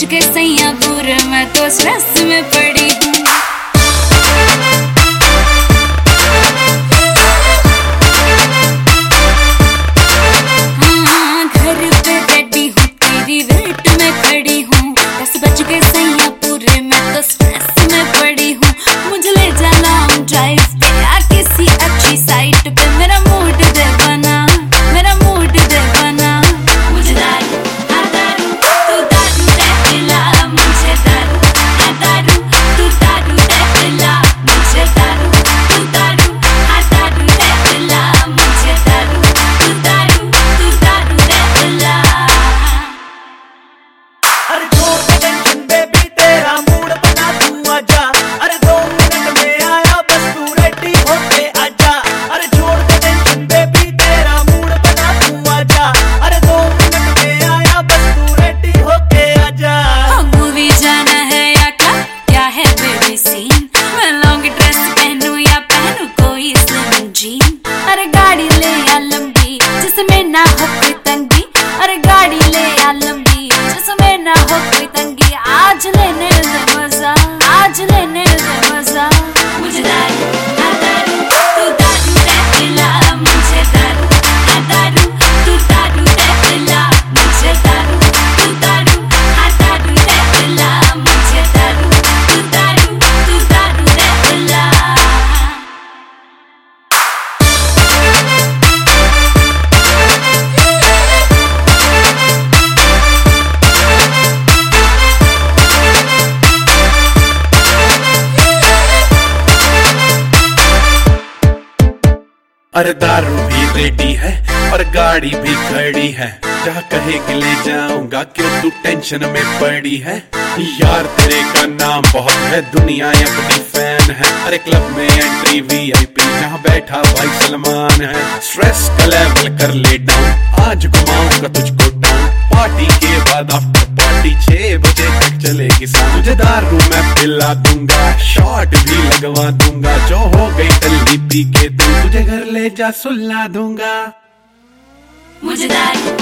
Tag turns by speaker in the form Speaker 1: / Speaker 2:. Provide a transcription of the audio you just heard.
Speaker 1: बज के सैया पूरे, मैं तो स्ट्रेस में पड़ी हूँ। हाँ, घर पे रेडी हूँ, तेरी वेट में खड़ी हूँ। 10 बज के सैया पूरे, मैं तो स्ट्रेस में पड़ी हूँ। मुझे ले जाना हम ड्राइव पे या किसी अच्छी साइट पे, मेरा मूड दे बना, मेरा मूड दे बना। मुझे दारू हाँ दारू, तू दारू दे पिला मुझे, दारू हाँ दारू, तू दारू दे पिला मुझे, दारू तू दारू हाँ दारू दे पिला मुझे, दारू तू दारू दे पिला।
Speaker 2: अरे छोड़ दे टेंशन बेबी, तेरा मूड बना तू आजा। अरे 2 मिनट में आया बस तू रेडी होके आजा। अरे छोड़ दे टेंशन बेबी, तेरा मूड बना तू आजा। अरे 2 मिनट में आया बस तू रेडी होके आजा।
Speaker 1: मूवी जाना है या क्या है बेबी सीन? मैं लॉन्ग ड्रेस पहनूं या पहनूं कोई स्लिम जीन? अरे गाड़ी ले या लंबी जिसमें ना हो कोई तंगी, अरे गाड़ी ले या लंबी जिसमें ना हो कोई तंगी। आज लेने दे मजा, आज लेने दे मजा। मुझे दारू हाँ दारू, तू दारू दे पिला मुझे, दारू हाँ दारू, तू दारू दे पिला मुझे, दारू तू दारू हाँ दारू दे पिला मुझे, दारू तू दारू दे पिला।
Speaker 3: अरे दारू भी रेडी है और गाड़ी भी खड़ी है, जहाँ कहेगी ले जाऊंगा, क्यों तू टेंशन में पड़ी है? यार तेरे का नाम बहुत है, दुनिया अपनी फैन है। अरे क्लब में एंट्री VIP, जहाँ बैठा भाई सलमान है। स्ट्रेस का लेवल कर ले डाउन, आज घुमाऊंगा तुझको टाउन। पार्टी के बाद आफ्टर पार्टी 6 बजे तक चलेगी साउंड। तुझे दारू मैं पिला दूंगा, शॉट भी लगवा दूंगा। जो हो गई टल्ली पी के तुझे घर ले जा सुला दूंगा।
Speaker 1: मुझे दारू